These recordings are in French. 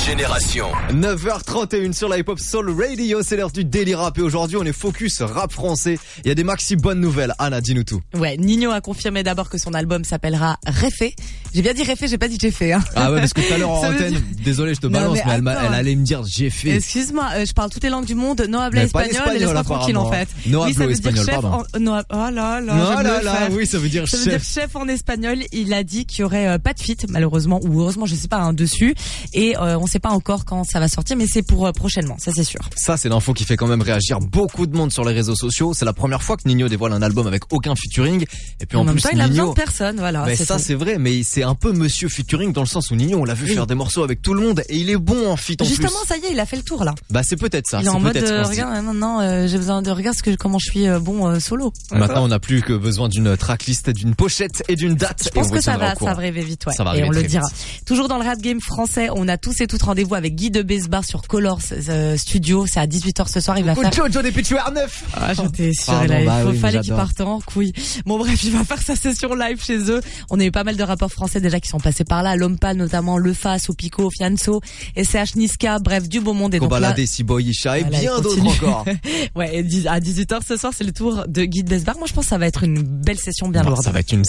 Génération. 9h31 sur la hip-hop soul radio, c'est l'heure du Daily Rap et aujourd'hui on est focus rap français. Il y a des maxi bonnes nouvelles. Anna, dis-nous tout. Ouais, Ninho a confirmé d'abord que son album s'appellera Réfé. J'ai bien dit Réfé, j'ai pas dit j'ai fait. Hein. Ah ouais, parce que tout à l'heure en antenne, désolé je te balance, mais elle allait me dire j'ai fait. Excuse-moi, je parle toutes les langues du monde, no habla espagnol, et laisse-moi tranquille en fait. No hablo espagnol, pardon. Oh là là, oui, ça veut dire chef. Ça veut dire chef en espagnol. Il a dit qu'il y aurait pas de feat, malheureusement, ou heureusement, je sais pas, dessus. Et on sait pas encore quand ça va sortir, mais c'est pour prochainement, ça c'est sûr. Ça c'est l'info qui fait quand même réagir beaucoup de monde sur les réseaux sociaux. C'est la première fois que Ninho dévoile un album avec aucun featuring. Et puis en plus, même temps, il a besoin de personne, voilà. Mais ça c'est vrai, mais c'est un peu monsieur featuring dans le sens où Ninho, on l'a vu faire des morceaux avec tout le monde et il est bon en feat en plus. Justement, ça y est, il a fait le tour là. Bah c'est peut-être ça. Il est en mode regarde maintenant, j'ai besoin de regarder comment je suis bon solo. Maintenant, on n'a plus que besoin d'une tracklist, d'une pochette et d'une date. Je pense que ça va arriver vite, ouais. Ça va arriver et on le vite. dira. Toujours dans le rap game français, on a tous et toutes rendez-vous avec Guy de Besbar sur Colors Studio. C'est à 18h ce soir. Il va faire. Jojo des Pichu R9. Ah, j'étais sûre. Il fallait qu'il parte en couille. Bon, bref, il va faire sa session live chez eux. On a eu pas mal de rappeurs français déjà qui sont passés par là. Lompa, notamment Lefa, Sopico, Fianso, SCH Niska, bref, du beau monde. Et donc là, Siboy, Isha et bien d'autres encore. Ouais, et à 18h ce soir, c'est le tour de Guy de Besbar. Moi, je pense que ça va être une belle session bien lourde. Ça va être une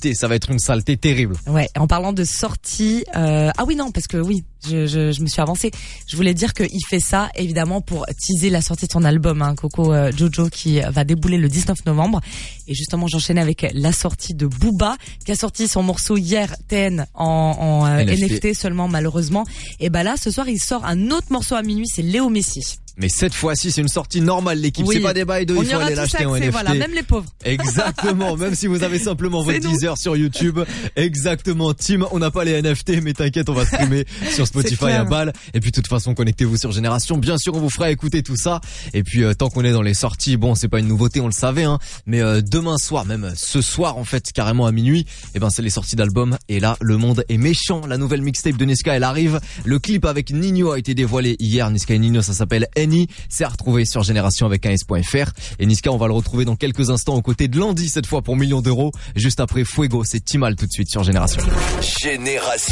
saleté terrible. Ouais, en parlant de sortie, ah oui non, parce que oui, je me suis avancée. Je voulais dire qu'il fait ça évidemment pour teaser la sortie de son album, Coco Jojo, qui va débouler le 19 novembre. Et justement, j'enchaînais avec la sortie de Booba, qui a sorti son morceau hier, TN, en NFT seulement malheureusement. Et bah là, ce soir, il sort un autre morceau à minuit, c'est Léo Messi. Mais cette fois-ci, c'est une sortie normale, l'équipe. Oui. C'est pas des bails de il faut aller l'acheter en NFT. Voilà, même les pauvres. Exactement. Même si vous avez simplement votre teaser sur YouTube. Exactement. Team, on n'a pas les NFT, mais t'inquiète, on va streamer sur Spotify à balle. Et puis, de toute façon, connectez-vous sur Génération. Bien sûr, on vous fera écouter tout ça. Et puis, tant qu'on est dans les sorties, bon, c'est pas une nouveauté, on le savait, mais demain soir, même ce soir, en fait, carrément à minuit, c'est les sorties d'albums. Et là, le monde est méchant. La nouvelle mixtape de Niska, elle arrive. Le clip avec Ninho a été dévoilé hier. Niska et Ninho, ça s'appelle c'est à retrouver sur Génération avec un S.fr. Et Niska, on va le retrouver dans quelques instants aux côtés de Landy, cette fois pour millions d'euros. Juste après Fuego, c'est Timal tout de suite sur Génération. Génération.